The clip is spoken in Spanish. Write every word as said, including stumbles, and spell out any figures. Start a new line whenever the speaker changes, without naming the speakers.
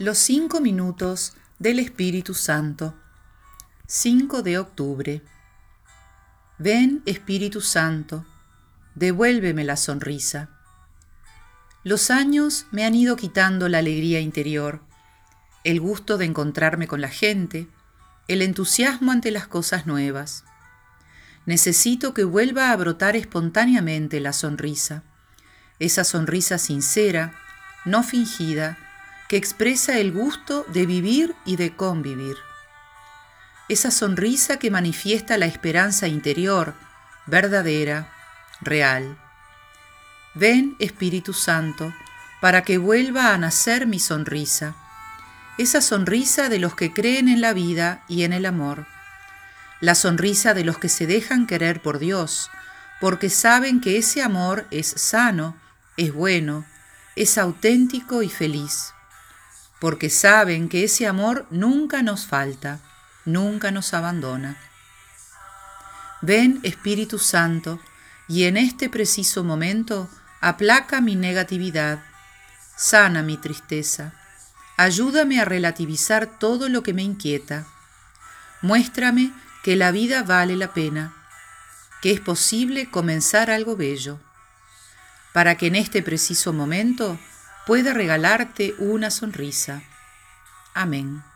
Los cinco minutos del Espíritu Santo. cinco de octubre. Ven, Espíritu Santo, devuélveme la sonrisa. Los años me han ido quitando la alegría interior, el gusto de encontrarme con la gente, el entusiasmo ante las cosas nuevas. Necesito que vuelva a brotar espontáneamente la sonrisa, esa sonrisa sincera, no fingida, que expresa el gusto de vivir y de convivir. Esa sonrisa que manifiesta la esperanza interior, verdadera, real. Ven, Espíritu Santo, para que vuelva a nacer mi sonrisa, esa sonrisa de los que creen en la vida y en el amor, la sonrisa de los que se dejan querer por Dios, porque saben que ese amor es sano, es bueno, es auténtico y feliz, porque saben que ese amor nunca nos falta, nunca nos abandona. Ven, Espíritu Santo, y en este preciso momento aplaca mi negatividad, sana mi tristeza, ayúdame a relativizar todo lo que me inquieta. Muéstrame que la vida vale la pena, que es posible comenzar algo bello, para que en este preciso momento pueda regalarte una sonrisa. Amén.